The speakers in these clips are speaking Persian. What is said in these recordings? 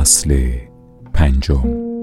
فصل 5.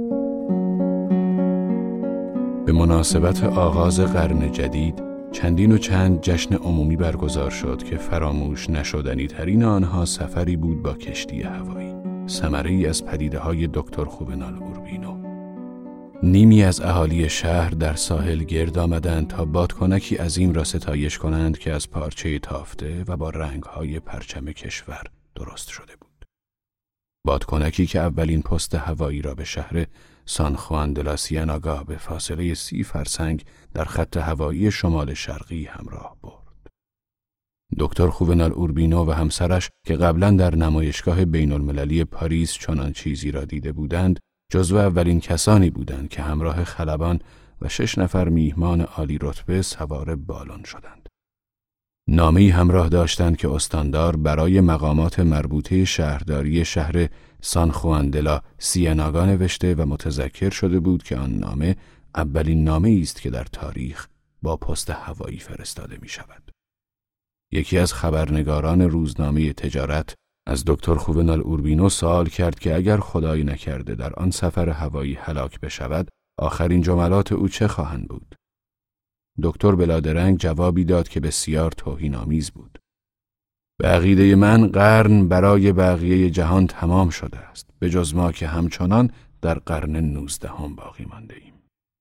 به مناسبت آغاز قرن جدید چندین و چند جشن عمومی برگزار شد که فراموش نشدنی ترین آنها سفری بود با کشتی هوایی، ثمره‌ای از پدیده‌های دکتر خوونال اوربینو. نیمی از اهالی شهر در ساحل گرد آمدند تا بادکنکی عظیم را ستایش کنند که از پارچه تافته و با رنگ‌های پرچم کشور درست شده بود. بادکنکی که اولین پست هوایی را به شهر سان خوان د لا سیاناگا به فاصله 30 فرسنگ در خط هوایی شمال شرقی همراه برد. دکتر خوونال اوربینو و همسرش که قبلا در نمایشگاه بین المللی پاریس چنان چیزی را دیده بودند، جزو اولین کسانی بودند که همراه خلبان و 6 نفر میهمان عالی رتبه سوار بالون شدند. نامه‌ای همراه داشتند که استاندار برای مقامات مربوطه شهرداری شهر سان خوان د لا سیاناگا نوشته و متذکر شده بود که آن نامه اولین نامه‌ای است که در تاریخ با پست هوایی فرستاده می شود. یکی از خبرنگاران روزنامه تجارت از دکتر خوونال اوربینو سوال کرد که اگر خدای نکرده در آن سفر هوایی هلاک بشود، آخرین جملات او چه خواهند بود؟ دکتر بلادرنگ جوابی داد که بسیار توهین‌آمیز بود. به عقیده من قرن برای بقیه جهان تمام شده است، به جز ما که همچنان در قرن 19 باقی مانده ایم.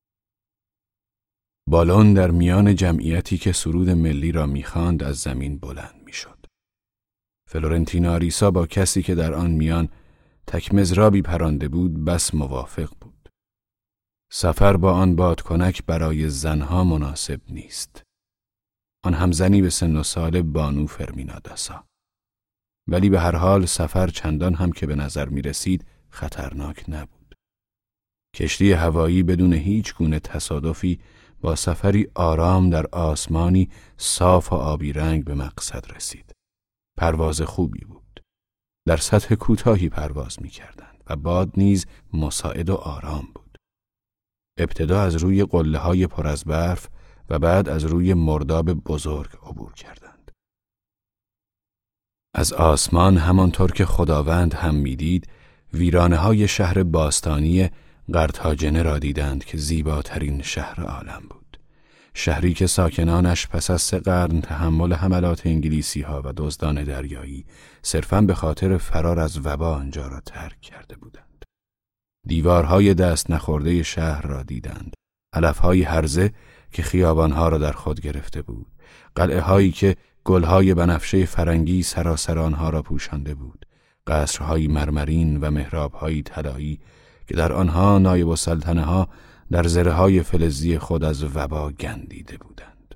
بالون در میان جمعیتی که سرود ملی را می‌خواند از زمین بلند می‌شد. فلورنتینو آریسا با کسی که در آن میان تک مضرابی پرانده بود بس موافق بود. سفر با آن بادکنک برای زنها مناسب نیست. آن هم زنی به سن و سال بانو فرمینا داسا. ولی به هر حال سفر چندان هم که به نظر می رسید خطرناک نبود. کشتی هوایی بدون هیچ گونه تصادفی با سفری آرام در آسمانی صاف و آبی رنگ به مقصد رسید. پرواز خوبی بود. در سطح کوتاهی پرواز می کردند و باد نیز مساعد و آرام بود. ابتدا از روی قله‌های پر از برف و بعد از روی مرداب بزرگ عبور کردند. از آسمان همانطور که خداوند هم می‌دید، ویرانه‌های شهر باستانی قرتاجنه را دیدند که زیباترین شهر عالم بود. شهری که ساکنانش پس از 3 قرن تحمل حملات انگلیسی‌ها و دزدان دریایی صرفاً به خاطر فرار از وبا آنجا را ترک کرده بودند. دیوارهای دست نخورده شهر را دیدند، علفهای هرزه که خیابانها را در خود گرفته بود، قلعه‌هایی که گلهای بنفشه فرنگی سراسر آنها را پوشانده بود، قصرهای مرمرین و محرابهای طلایی که در آنها نایب السلطنه ها در زره‌های فلزی خود از وبا گندیده بودند.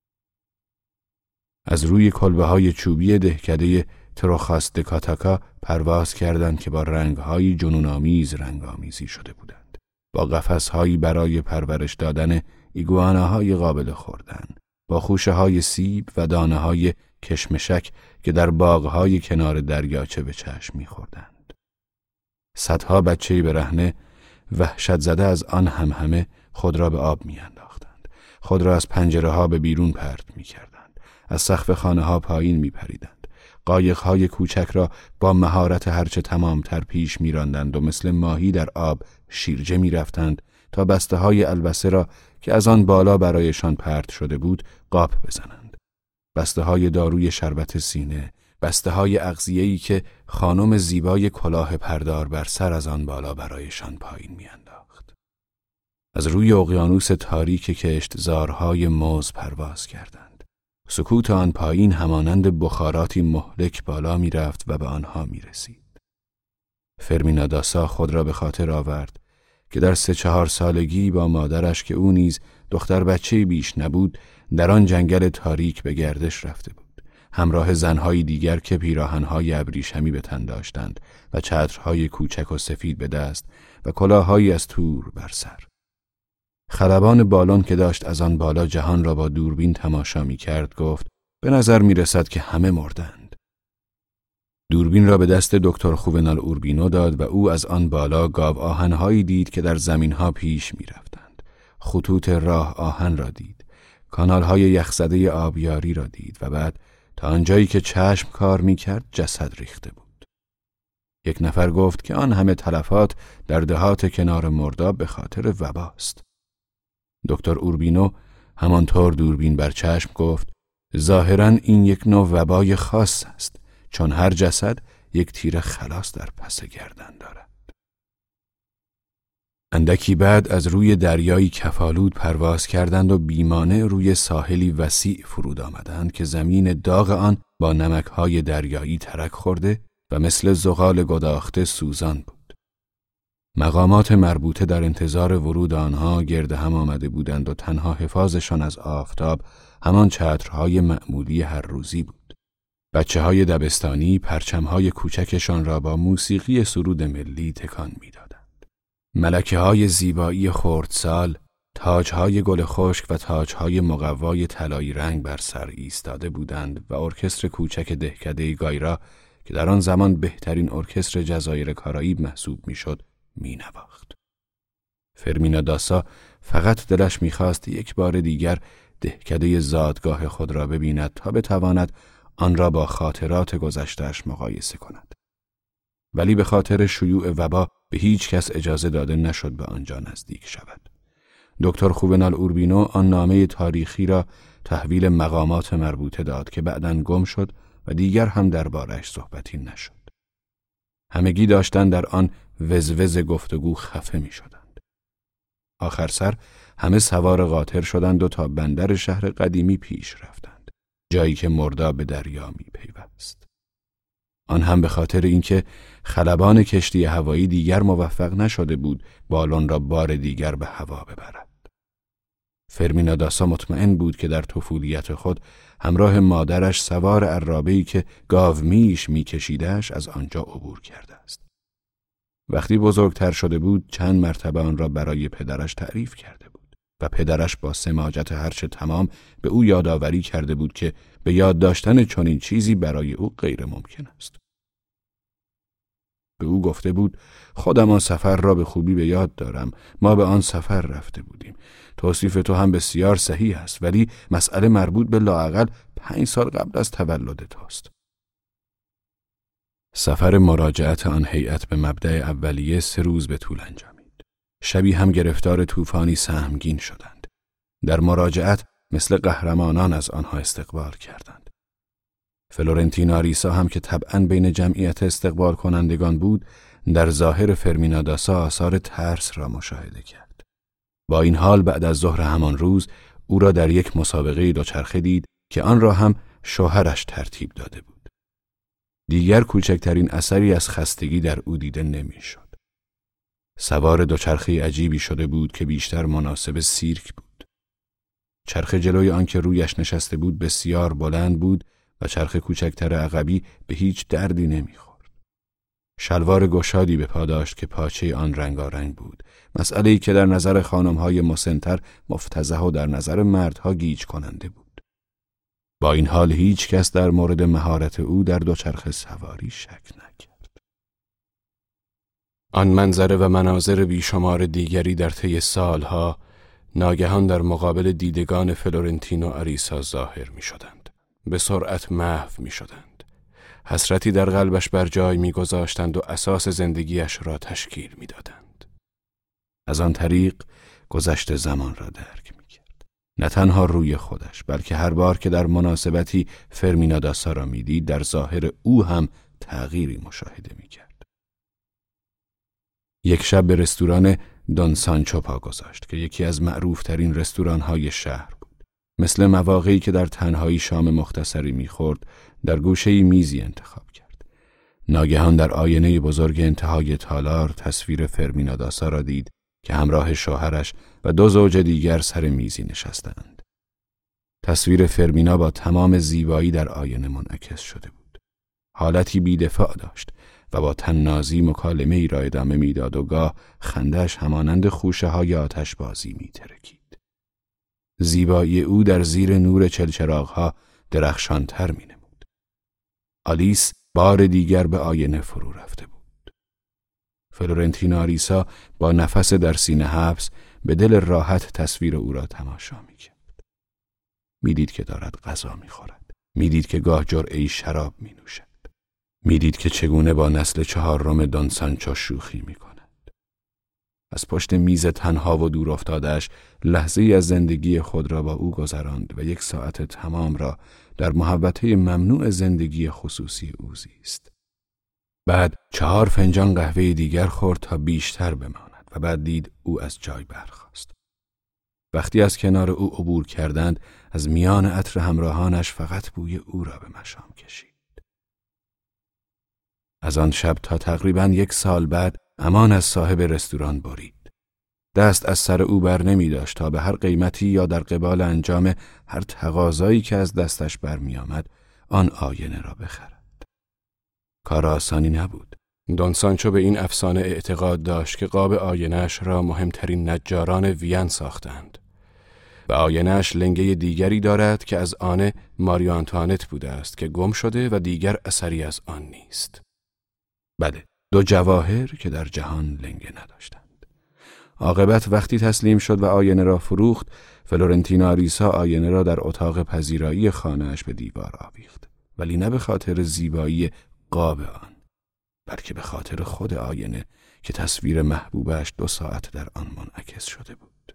از روی کلبه‌های چوبی دهکده تروخاس د کاتاکا پرواز کردند که با رنگ‌های جنون‌آمیز رنگ‌آمیزی شده بودند، با قفس‌هایی برای پرورش دادن ایگواناهای قابل خوردن، با خوشه‌های سیب و دانه‌های کشمشک که در باغ‌های کنار دریاچه به چشم می‌خوردند. صدها بچه برهنه وحشت زده از آن همهمه خود را به آب می‌انداختند، خود را از پنجره‌ها به بیرون پرت می‌کردند، از سقف خانه‌ها پایین می‌پریدند. قایق‌های کوچک را با مهارت هرچه تمام‌تر پیش می‌راندند و مثل ماهی در آب شیرجه می‌رفتند تا بسته‌های البسه را که از آن بالا برایشان پرت شده بود قاپ بزنند. بسته‌های داروی شربت سینه، بسته‌های اغذیه‌ای که خانم زیبای کلاه پردار بر سر از آن بالا برایشان پایین می‌انداخت. از روی اقیانوس تاریک کشتزارهای موز پرواز کردند. سکوت آن پایین همانند بخاراتی مهلک بالا می رفت و به آنها می رسید. فرمینا داسا خود را به خاطر آورد که در 3-4 سالگی با مادرش که او نیز دختر بچه بیش نبود در آن جنگل تاریک به گردش رفته بود، همراه زنهای دیگر که پیراهنهای ابریشمی به تن داشتند و چترهای کوچک و سفید به دست و کلاههایی از تور بر سر. خلبان بالون که داشت از آن بالا جهان را با دوربین تماشا می کرد گفت به نظر می رسد که همه مردند. دوربین را به دست دکتر خوونال اوربینو داد و او از آن بالا گاو آهن‌هایی دید که در زمین‌ها پیش می رفتند. خطوط راه آهن را دید، کانال‌های یخزده آبیاری را دید و بعد تا آنجایی که چشم کار می کرد جسد ریخته بود. یک نفر گفت که آن همه تلفات در دهات کنار مرداب به خاطر وباست. دکتر اوربینو همانطور دوربین بر چشم گفت ظاهراً این یک نوع وبای خاص است، چون هر جسد یک تیر خلاص در پس گردن دارد. اندکی بعد از روی دریایی کفالود پرواز کردند و بیمانع روی ساحلی وسیع فرود آمدند که زمین داغ آن با نمک‌های دریایی ترک خورده و مثل زغال گداخته سوزان بود. مقامات مربوطه در انتظار ورود آنها گرد هم آمده بودند و تنها حفاظشان از آفتاب همان چترهای معمولی هر روزی بود. بچه‌های دبستانی پرچم‌های کوچکشان را با موسیقی سرود ملی تکان می‌دادند. ملکه‌های زیبایی خردسال، تاج‌های گل خشک و تاج‌های مقوای طلایی رنگ بر سر ایستاده بودند و ارکستر کوچک دهکده گایرا که در آن زمان بهترین ارکستر جزایر کارائیب محسوب می‌شد، می‌نواخت. فرمینا داسا فقط دلش می‌خواست یک بار دیگر دهکده زادگاه خود را ببیند تا بتواند آن را با خاطرات گذشته‌اش مقایسه کند. ولی به خاطر شیوع وبا به هیچ کس اجازه داده نشد به آنجا نزدیک شود. دکتر خوونال اوربینو آن نامه تاریخی را تحویل مقامات مربوطه داد که بعداً گم شد و دیگر هم درباره‌اش صحبتی نشد. همگی داشتند در آن وزوز گفتگو خفه می شدند. آخر سر همه سوار قاطر شدند و تا بندر شهر قدیمی پیش رفتند، جایی که مرداب به دریا می پیوست. آن هم به خاطر اینکه خلبان کشتی هوایی دیگر موفق نشده بود بالون را بار دیگر به هوا ببرد. فرمینا داسا مطمئن بود که در طفولیت خود همراه مادرش سوار عرابه‌ای که گاومیش می‌کشیدش از آنجا عبور کرده است. وقتی بزرگتر شده بود چند مرتبه آن را برای پدرش تعریف کرده بود و پدرش با سماجت هرچه تمام به او یادآوری کرده بود که به یاد داشتن چنین چیزی برای او غیر ممکن است. به او گفته بود خودم آن سفر را به خوبی به یاد دارم، ما به آن سفر رفته بودیم. توصیف تو هم بسیار صحیح است، ولی مسئله مربوط به لااقل 5 سال قبل از تولد توست. سفر مراجعت آن هیئت به مبدأ اولیه 3 روز به طول انجامید. شبی هم گرفتار طوفانی سهمگین شدند. در مراجعت مثل قهرمانان از آنها استقبال کردند. فلورنتین آریسا هم که طبعاً بین جمعیت استقبال کنندگان بود، در ظاهر فرمینا داسا آثار ترس را مشاهده کرد. با این حال بعد از ظهر همان روز او را در یک مسابقه دوچرخه دید که آن را هم شوهرش ترتیب داده بود. دیگر کوچکترین اثری از خستگی در او دیده نمی‌شد. سوار دوچرخه عجیبی شده بود که بیشتر مناسب سیرک بود. چرخ جلوی آن که رویش نشسته بود بسیار بلند بود و چرخ کوچکتر عقبی به هیچ دردی نمیخورد. شلوار گشادی به پا داشت که پاچه آن رنگارنگ بود، مسئله‌ای که در نظر خانم‌های مسن‌تر مفتضح و در نظر مردها گیج کننده بود. با این حال هیچ کس در مورد مهارت او در دوچرخه سواری شک نکرد. آن منظره و مناظر بیشمار دیگری در طی سالها ناگهان در مقابل دیدگان فلورنتینو آریسا ظاهر می‌شدند. به سرعت محو می‌شدند. حسرتی در قلبش بر جای می‌گذاشتند و اساس زندگیش را تشکیل می‌دادند. از آن طریق گذشت زمان را درک می‌کرد. نه تنها روی خودش، بلکه هر بار که در مناسبتی فرمینا داسا را می‌دید، در ظاهر او هم تغییری مشاهده می‌کرد. یک شب به رستوران دون سانچو پا گذاشت که یکی از معروفترین رستوران‌های شهر بود. مثل مواقعی که در تنهایی شام مختصری می‌خورد، در گوشه‌ای میزی انتخاب کرد. ناگهان در آینه بزرگ انتهای تالار تصویر فرمینا داسا را دید که همراه شوهرش و 2 زوج دیگر سر میزی نشستند. تصویر فرمینا با تمام زیبایی در آینه منعکس شده بود. حالتی بی‌دفاع داشت و با طنازی مکالمه ای را ادامه میداد و گاه خنده‌اش همانند خوشه‌های آتشبازی می‌ترکید. زیبایی او در زیر نور چلچراغ‌ها درخشان‌تر می‌نمود. آلیس بار دیگر به آینه فرو رفته بود. فلورنتین آریسا با نفس در سینه حبس به دل راحت تصویر او را تماشا می‌کرد. می‌دید که دارد غذا می‌خورد. می‌دید که گاه جرعه‌ای شراب می‌نوشد. میدید که چگونه با نسل 4 دون سانچو شوخی میکند. از پشت میز تنها و دور افتاده‌اش لحظه‌ای از زندگی خود را با او گذراند و 1 ساعت تمام را در محوطه ممنوع زندگی خصوصی او زیست. بعد 4 فنجان قهوه دیگر خورد تا بیشتر بماند و بعد دید او از جای برخاست. وقتی از کنار او عبور کردند، از میان عطر همراهانش فقط بوی او را به مشام کشید. از آن شب تا تقریباً 1 سال بعد امان از صاحب رستوران برید. دست از سر او بر نمی داشت تا به هر قیمتی یا در قبال انجام هر تقاضایی که از دستش برمی آمد آن آینه را بخرد. کار آسانی نبود. دون سانچو به این افسانه اعتقاد داشت که قاب آینه‌اش را مهمترین نجاران وین ساختند و آینه‌اش لنگه دیگری دارد که از آن ماری آنتوانت بوده است که گم شده و دیگر اثری از آن نیست. بله، 2 جواهر که در جهان لنگه نداشتند. عاقبت وقتی تسلیم شد و آینه را فروخت، فلورنتینا آریسا آینه را در اتاق پذیرایی خانه‌اش به دیوار آویخت، ولی نه به خاطر زیبایی قاب آن، بلکه به خاطر خود آینه که تصویر محبوبش 2 ساعت در آن منعکس شده بود.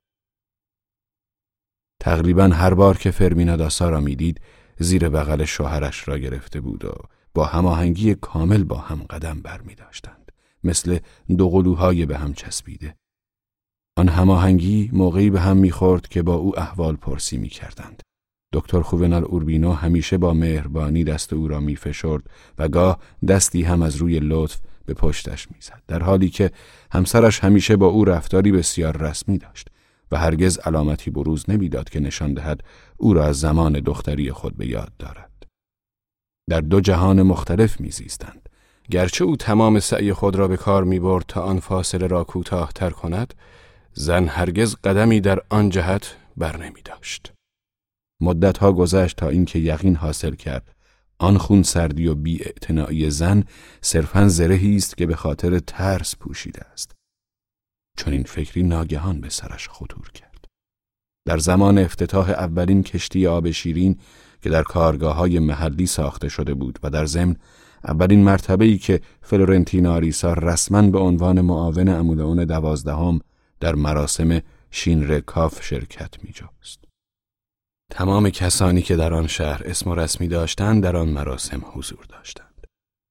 تقریباً هر بار که فرمینا داسا را می‌دید، زیر بغل شوهرش را گرفته بود و با هماهنگی کامل با هم قدم برمی داشتند، مثل 2 قلوهای به هم چسبیده. آن هماهنگی موقعی به هم می‌خورد که با او احوال پرسی می‌کردند. دکتر خوونال اوربینو همیشه با مهربانی دست او را می‌فشرد و گاه دستی هم از روی لطف به پشتش می‌زد، در حالی که همسرش همیشه با او رفتاری بسیار رسمی داشت و هرگز علامتی بروز نمی‌داد که نشان دهد او را از زمان دختری خود به یاد دارد. در 2 جهان مختلف می‌زیستند. گرچه او تمام سعی خود را به کار می‌برد تا آن فاصله را کوتاه‌تر کند، زن هرگز قدمی در آن جهت بر نمی‌داشت. مدت‌ها گذشت تا اینکه یقین حاصل کرد آن خونسردی و بی‌اعتنایی زن صرفاً زرهی است که به خاطر ترس پوشیده است. چون این فکری ناگهان به سرش خطور کرد. در زمان افتتاح اولین کشتی آب شیرین که در کارگاه‌های محلی ساخته شده بود و در ضمن اولین مرتبه‌ای که فلورنتینا آریسا رسماً به عنوان معاون عمولاون 12 در مراسم شینرکاف شرکت می‌جست. تمام کسانی که در آن شهر اسم و رسمی داشتند در آن مراسم حضور داشتند.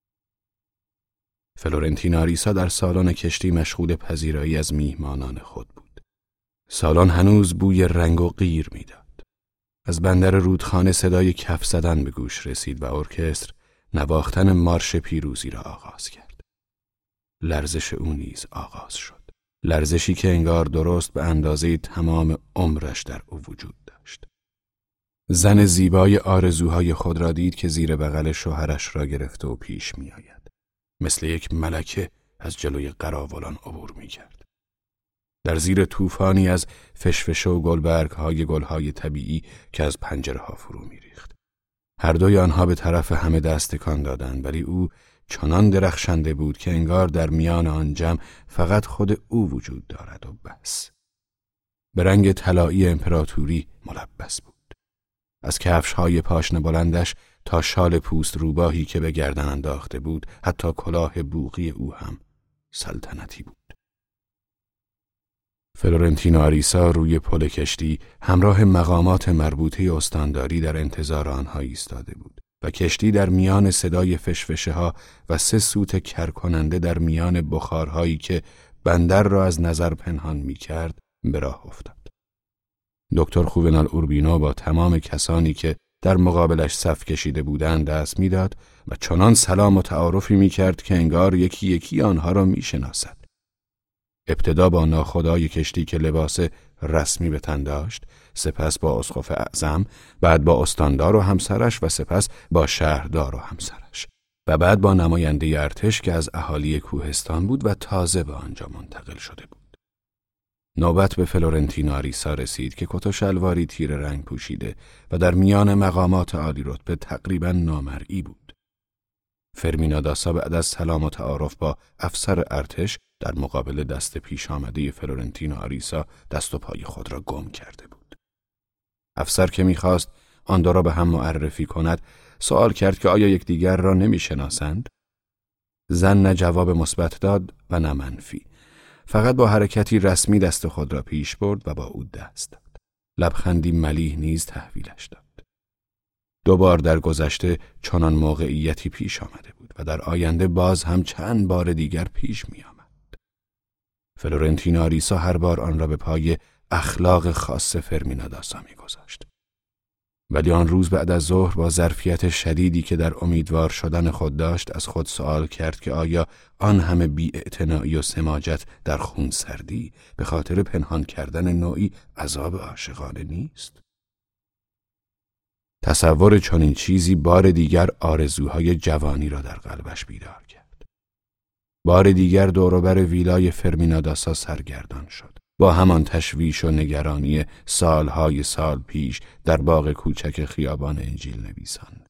فلورنتینا آریسا در سالن کشتی مشغول پذیرایی از میهمانان خود بود. سالن هنوز بوی رنگ و قیر می‌داد. از بندر رودخانه صدای کف زدن به گوش رسید و ارکستر نواختن مارش پیروزی را آغاز کرد. لرزش او نیز آغاز شد. لرزشی که انگار درست به اندازه تمام عمرش در او وجود داشت. زن زیبای آرزوهای خود را دید که زیر بغل شوهرش را گرفته و پیش می آید. مثل یک ملکه از جلوی قراولان عبور می کرد. در زیر طوفانی از فشفشه و گلبرگ‌های گل‌های طبیعی که از پنجره‌ها فرو می‌ریخت. هر دوی آنها به طرف همه دست تکان دادند، ولی او چنان درخشنده بود که انگار در میان آن جمع فقط خود او وجود دارد و بس. به رنگ طلایی امپراتوری ملبس بود. از کفش‌های پاشنه بلندش تا شال پوست روباهی که به گردن انداخته بود، حتی کلاه بوقی او هم سلطنتی بود. فلورنتینا آریسا روی پل کشتی همراه مقامات مربوطه استانداری در انتظار آنها ایستاده بود و کشتی در میان صدای فشفشه ها و 3 سوت کرکننده در میان بخارهایی که بندر را از نظر پنهان می کرد به راه افتاد. دکتر خوونال اوربینو با تمام کسانی که در مقابلش صف کشیده بودند دست می داد و چنان سلام و تعارفی می کرد که انگار یکی یکی آنها را می شناسد. ابتدا با ناخدای کشتی که لباس رسمی به تن داشت، سپس با اسقف اعظم، بعد با استاندار و همسرش و سپس با شهردار و همسرش و بعد با نماینده ارتش که از اهالی کوهستان بود و تازه به آنجا منتقل شده بود. نوبت به فلورنتینا آریسا رسید که کت و شلواری تیره رنگ پوشیده و در میان مقامات عالی رتبه تقریباً نامرئی بود. فرمینا داسا بعد از سلام و تعارف با افسر ارتش در مقابل دست پیش آمده فلورنتینا آریسا دست و پای خود را گم کرده بود. افسر که می‌خواست آن دو را به هم معرفی کند، سوال کرد که آیا یکدیگر را نمی‌شناسند؟ زن نه جواب مثبت داد و نه منفی. فقط با حرکتی رسمی دست خود را پیش برد و با او دست داد. لبخندی ملیح نیز تحویلش داد. 2 بار در گذشته چنان موقعیتی پیش آمده بود و در آینده باز هم چند بار دیگر پیش می آمد. فلورنتینا آریسا هر بار آن را به پای اخلاق خاص فرمینا داسا می گذاشت. ولی آن روز بعد از ظهر با ظرفیت شدیدی که در امیدوار شدن خود داشت از خود سوال کرد که آیا آن همه بی‌اعتنایی و سماجت در خونسردی به خاطر پنهان کردن نوعی عذاب عاشقانه نیست؟ تصور چنین چیزی بار دیگر آرزوهای جوانی را در قلبش بیدار کرد. بار دیگر دور و بر ویلای فرمینا داسا سرگردان شد. با همان تشویش و نگرانی سالهای سال پیش در باغ کوچک خیابان انجیل نویسان.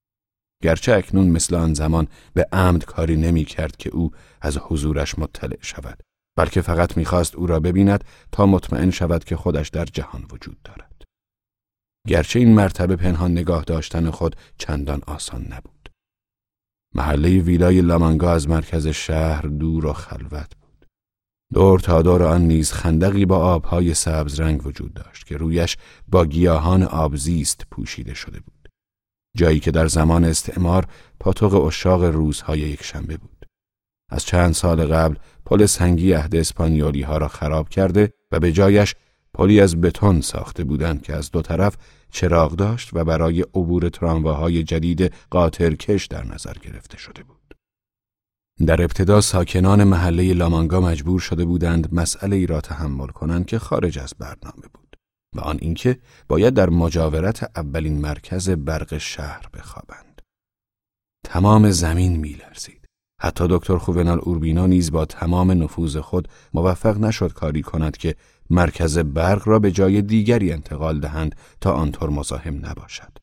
گرچه اکنون مثل آن زمان به عمد کاری نمی کرد که او از حضورش مطلع شود، بلکه فقط می خواست او را ببیند تا مطمئن شود که خودش در جهان وجود دارد. گرچه این مرتبه پنهان نگاه داشتن خود چندان آسان نبود. محله ویلای لامانگا از مرکز شهر دور و خلوت بود. دور تا دور آن نیز خندقی با آبهای سبز رنگ وجود داشت که رویش با گیاهان آبزیست پوشیده شده بود. جایی که در زمان استعمار پاتوق عشاق روزهای یکشنبه بود. از چند سال قبل پل سنگی عهد اسپانیولی ها را خراب کرده و به جایش پلی از بتون ساخته بودند که از 2 طرف چراغ داشت و برای عبور ترامواهای جدید قاطرکش در نظر گرفته شده بود. در ابتدا ساکنان محله لامانگا مجبور شده بودند مسئله ای را تحمل کنند که خارج از برنامه بود و آن اینکه باید در مجاورت اولین مرکز برق شهر بخوابند. تمام زمین می‌لرزید. حتی دکتر خوونال اوربینو نیز با تمام نفوذ خود موفق نشد کاری کند که مرکز برق را به جای دیگری انتقال دهند تا آنطور مزاحم نباشد.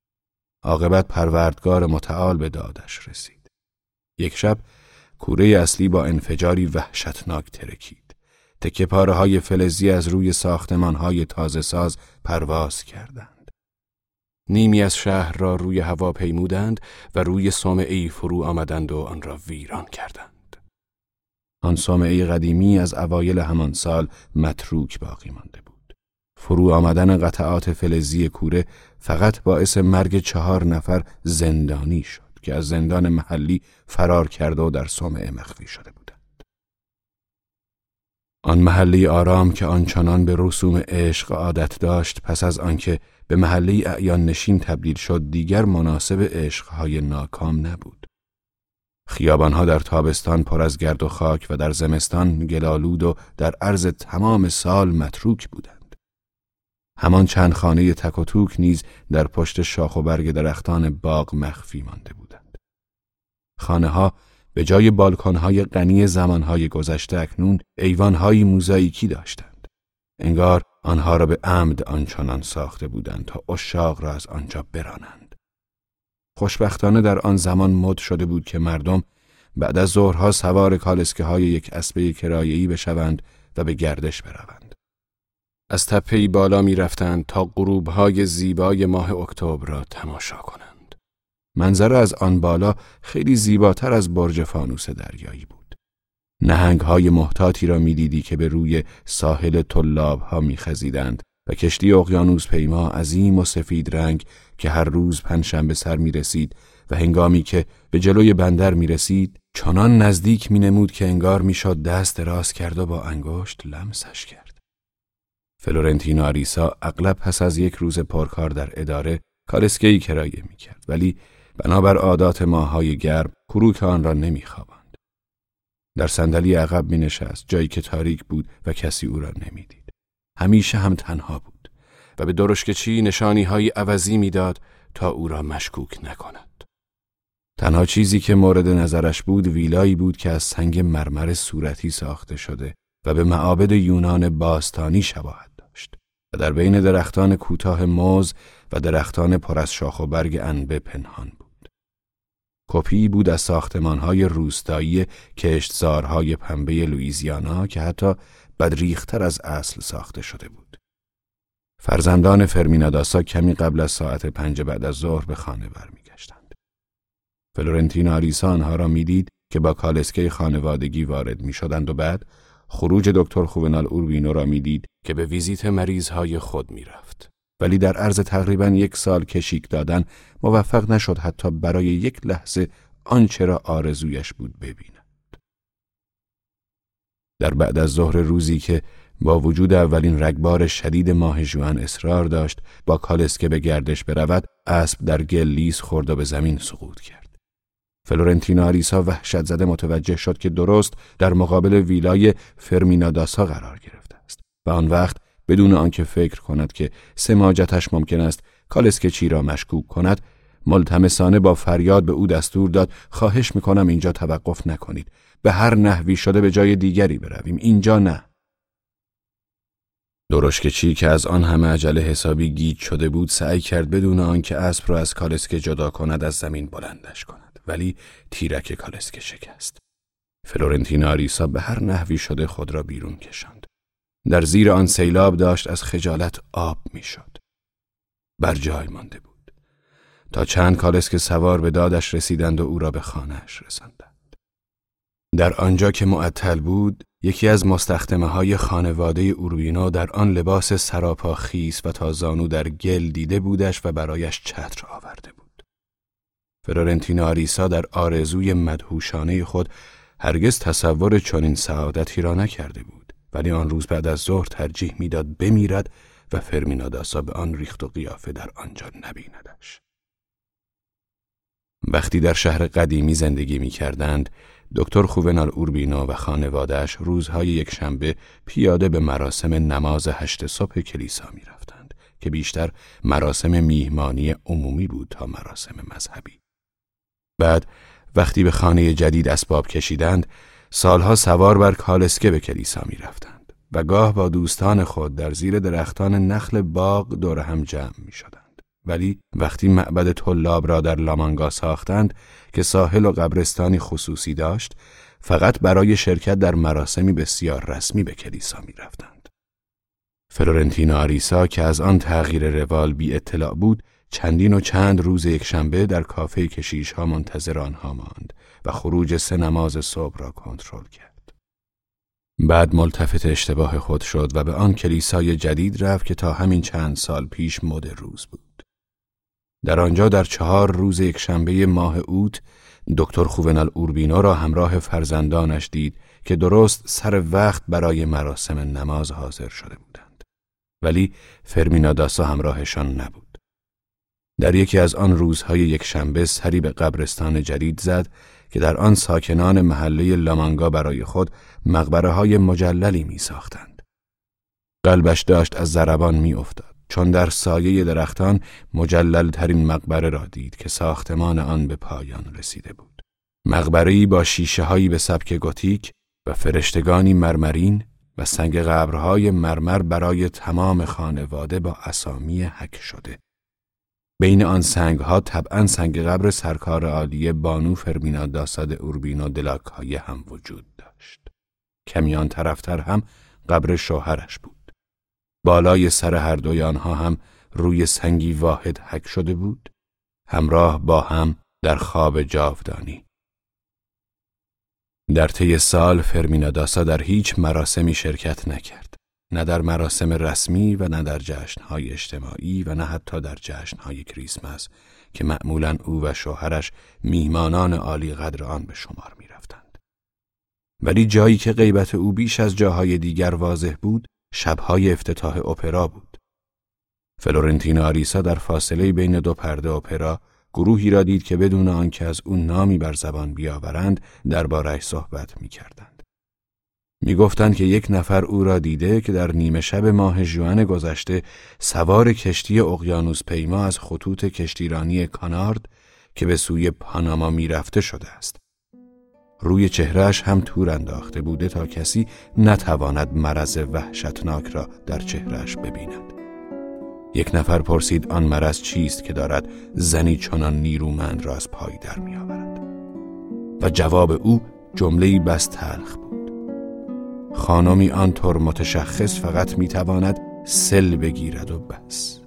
عاقبت پروردگار متعال به دادش رسید. یک شب کوره اصلی با انفجاری وحشتناک ترکید. تکه پاره‌های فلزی از روی ساختمان‌های تازه ساز پرواز کردند. نیمی از شهر را روی هوا پیمودند و روی صومعه‌ای فرو آمدند و آن را ویران کردند. آن صومعه قدیمی از اوایل همان سال متروک باقی مانده بود. فرو آمدن قطعات فلزی کوره فقط باعث مرگ 4 نفر زندانی شد که از زندان محلی فرار کرده و در صومعه مخفی شده بودند. آن محله آرام که آنچنان به رسوم عشق عادت داشت پس از آنکه به محله اعیان نشین تبدیل شد دیگر مناسب عشقهای ناکام نبود. خیابانها در تابستان پر از گرد و خاک و در زمستان گلالود و در عرض تمام سال متروک بودند. همان چند خانه تک و توک نیز در پشت شاخ و برگ درختان باغ مخفی مانده بودند. خانه‌ها به جای بالکن‌های غنی زمانهای گذشته اکنون ایوان‌های موزاییکی داشتند. انگار آنها را به عمد آنچنان ساخته بودند تا عشاق را از آنجا برانند. خوشبختانه در آن زمان مد شده بود که مردم بعد از ظهرها سوار کالسکه‌های یک اسبه کرایه‌ای بشوند و به گردش بروند. از تپه‌ای بالا می رفتند تا غروب‌های زیبای ماه اکتبر را تماشا کنند. منظره از آن بالا خیلی زیباتر از برج فانوس دریایی بود. نهنگ‌های محتاطی را می دیدی که به روی ساحل طلاب‌ها می خزیدند و کشتی اقیانوس پیما عظیم و سفید رنگ که هر روز پنجشنبه سر می رسید و هنگامی که به جلوی بندر می رسید چنان نزدیک می نمود که انگار می شد دست دراز کرد و با انگشت لمسش کرد. فلورنتینا آریسا اغلب پس از یک روز پرکار در اداره کالسکه‌ای کرایه می کرد ولی بنابر عادات ماه‌های گرم کروک آن را نمی خواباند. در صندلی عقب می نشست جایی که تاریک بود و کسی او را نمی دید. همیشه هم تنها بود و به درشکچی نشانی‌های عوضی می‌داد تا او را مشکوک نکند. تنها چیزی که مورد نظرش بود ویلایی بود که از سنگ مرمر صورتی ساخته شده و به معابد یونان باستانی شباهت داشت و در بین درختان کوتاه موز و درختان پر از شاخ و برگ عنبه پنهان بود. کپی بود از ساختمان‌های روستایی کشتزارهای پنبه لوئیزیانا که حتی بدریختر از اصل ساخته شده بود. فرزندان فرمینا داسا کمی قبل از ساعت 5 بعد از ظهر به خانه برمیگشتند. فلورنتینا آریسا آنها را میدید که با کالسکه خانوادگی وارد می شدند و بعد خروج دکتر خوونال اوربینو را می دید که به ویزیت مریضهای خود می رفت. ولی در عرض تقریباً 1 سال کشیک دادن موفق نشد حتی برای 1 لحظه آنچه را آرزویش بود ببیند. در بعد از ظهر روزی که با وجود اولین رگبار شدید ماه ژوئن اصرار داشت با کالسکه به گردش برود، اسب در گل لیز خورد و به زمین سقوط کرد. فلورنتینو آریسا وحشت زده متوجه شد که درست در مقابل ویلای فرمیناداسا قرار گرفته است و آن وقت بدون آنکه فکر کند که سماجتش ممکن است کالسکه چی را مشکوک کند، ملتمسانه با فریاد به او دستور داد: خواهش میکنم اینجا توقف نکنید، به هر نحوی شده به جای دیگری برویم، اینجا نه. درشکچی که از آن همه عجله حسابی گیج شده بود سعی کرد بدون آنکه اسب را از کالسکه جدا کند از زمین بلندش کند، ولی تیرک کالسکه شکست. فلورنتینو آریسا به هر نحوی شده خود را بیرون کشاند. در زیر آن سیلاب داشت از خجالت آب میشد. بر جای مانده بود تا چند کالسکه سوار به دادش رسیدند و او را به خانه‌اش رساندند. در آنجا که معطل بود، یکی از مستخدمه‌های خانواده اوربینو در آن لباس سراپا خیس و تا زانو در گل دیده بودش و برایش چتر آورده بود. فلورنتینو آریسا در آرزوی مدهوشانه خود هرگز تصور چنین سعادتی را نکرده بود، ولی آن روز بعد از ظهر ترجیح میداد بمیرد و فرمیناداسا به آن ریخت و قیافه در آنجا نبیندش. وقتی در شهر قدیمی زندگی می‌کردند، دکتر خوونال اوربینو و خانواده‌اش روزهای یکشنبه پیاده به مراسم نماز 8 صبح کلیسا می‌رفتند که بیشتر مراسم میهمانی عمومی بود تا مراسم مذهبی. بعد وقتی به خانه جدید اسباب کشیدند، سالها سوار بر کالسکه به کلیسا می‌رفتند و گاه با دوستان خود در زیر درختان نخل باغ دور هم جمع می‌شدند. ولی وقتی معبد طلاب را در لامانگا ساختند که ساحل و قبرستانی خصوصی داشت، فقط برای شرکت در مراسمی بسیار رسمی به کلیسا می رفتند. فلورنتینو آریسا که از آن تغییر روال بی اطلاع بود، چندین و چند روز یکشنبه در کافه کشیش‌ها منتظر آنها ماند و خروج 3 نماز صبح را کنترل کرد. بعد ملتفت اشتباه خود شد و به آن کلیسای جدید رفت که تا همین چند سال پیش مد روز بود. در آنجا در 4 روز یکشنبه ماه اوت دکتر خوونال اوربینو را همراه فرزندانش دید که درست سر وقت برای مراسم نماز حاضر شده بودند، ولی فرمیناداسا همراهشان نبود. در یکی از آن روزهای یکشنبه سری به قبرستان جدید زد که در آن ساکنان محله لامانگا برای خود مقبره‌های مجللی می ساختند. قلبش داشت از ضربان می افتاد، چون در سایه درختان مجلل ترین مقبره را دید که ساختمان آن به پایان رسیده بود. مقبره‌ای با شیشه‌هایی به سبک گوتیک و فرشتگانی مرمرین و سنگ قبرهای مرمر برای تمام خانواده با اسامی حک شده. بین آن سنگ‌ها طبعاً سنگ قبر سرکار عالی بانو فرمیناداسا اوربینو دلاکایه هم وجود داشت. کمی آن طرفتر هم قبر شوهرش بود. بالای سر هر دوی آنها هم روی سنگی واحد حک شده بود، همراه با هم در خواب جاودانی. در طی سال فرمیناداسا در هیچ مراسمی شرکت نکرد، نه در مراسم رسمی و نه در جشن‌های اجتماعی و نه حتی در جشن‌های کریسمس که معمولاً او و شوهرش میهمانان عالی قدر آن به شمار می‌رفتند. ولی جایی که غیبت او بیش از جاهای دیگر واضح بود، شب‌های افتتاح اپرا بود. فلورنتینو آریسا در فاصله بین 2 پرده اپرا گروهی را دید که بدون آنکه از او نامی بر زبان بیاورند درباره‌اش صحبت می‌کردند. می‌گفتند که 1 نفر او را دیده که در نیمه شب ماه ژوئن گذشته سوار کشتی اقیانوس پیما از خطوط کشتیرانی کانارد که به سوی پاناما می‌رفته شده است. روی چهرهش هم تور انداخته بوده تا کسی نتواند مرض وحشتناک را در چهرهش ببیند. 1 نفر پرسید آن مرض چیست که دارد زنی چنان نیرومند را از پای در می آورد؟ و جواب او جمله‌ای بس تلخ بود. خانمی آنطور متشخص فقط می تواند سل بگیرد و بس.